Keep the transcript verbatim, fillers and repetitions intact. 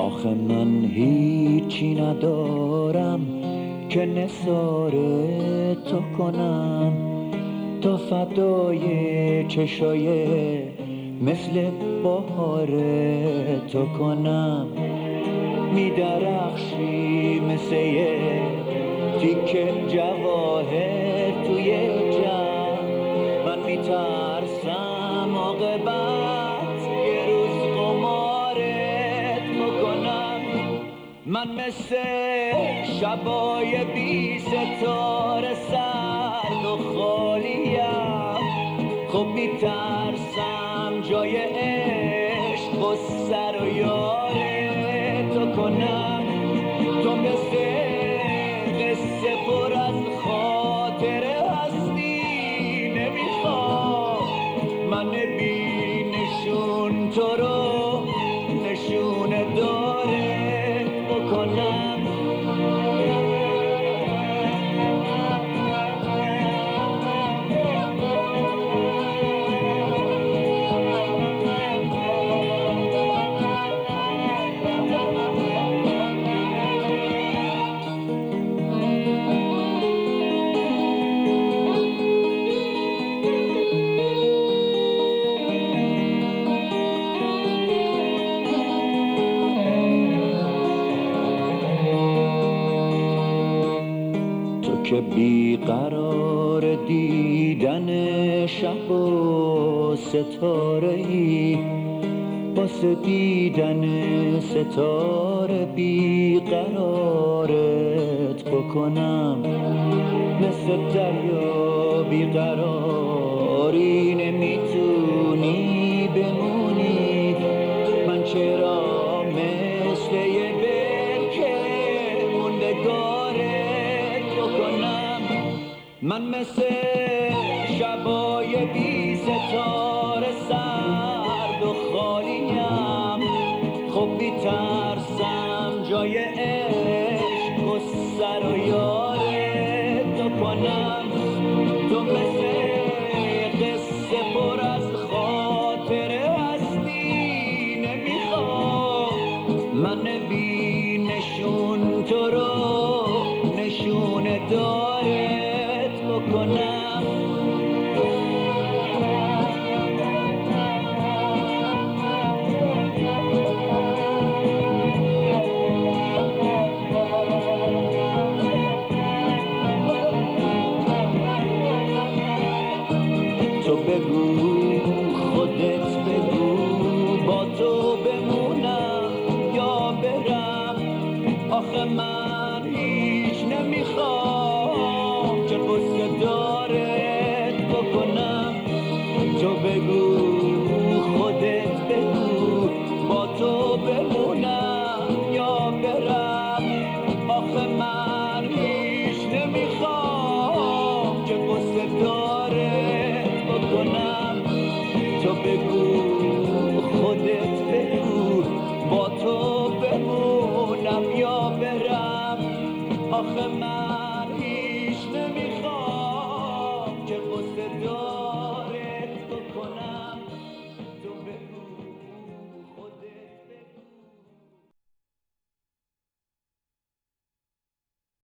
آخه من هیچی ندارم که نثار تو کنم، تا فدای چشای مثل بهار تو کنم. میدرخشی مثل یه تیکه جواهر توی جمع، من میترسم عاقبت یه روز قمارت بکنم. من مثل شبای بی ستاره سرد و خالیم، خب میترسم جای عشق و سر و یار تو کنم. تو مثل قصه پر از خاطره هستی، نمیخوام من بی نشون تو رو نشون داره بکنم. که بیقرار دیدن شب و ستاره‌ای، واسه دیدن ستاره بیقرارت بکنم. مثل دریا بیقراری نمیتونی بمونی، من چرا مثل یه برکه موندگارت بکنم. من مثل شبای بی ستاره سرد و خالیم، خب بیترسم جای عشق و سر و یارت تو کنم. تو مثل قصه پر از خاطره هستی، نمیخوام من بی نشون تو رو نشون دار